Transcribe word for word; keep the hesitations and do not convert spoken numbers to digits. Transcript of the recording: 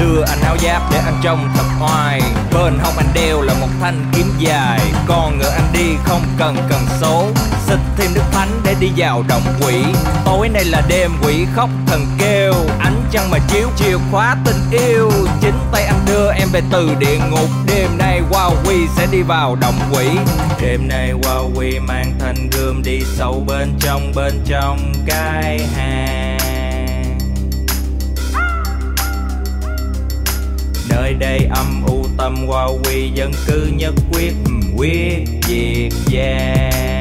đưa anh áo giáp để anh trông thật oai. Bên hông anh đeo là một thanh kiếm dài. Con ngựa anh đi không cần cần số, xịt thêm nước thánh để đi vào động quỷ. Tối nay là đêm quỷ khóc thần kêu, ánh trăng mà chiếu chìa khóa tình yêu. Chính tay anh đưa em về từ địa ngục. Đêm nay Wowie sẽ đi vào động quỷ. Đêm nay Wowie mang thanh gươm đi sâu bên trong bên trong cái hang. Nơi đây âm u tâm Wowie dân cư nhất quyết quyết diệt giang.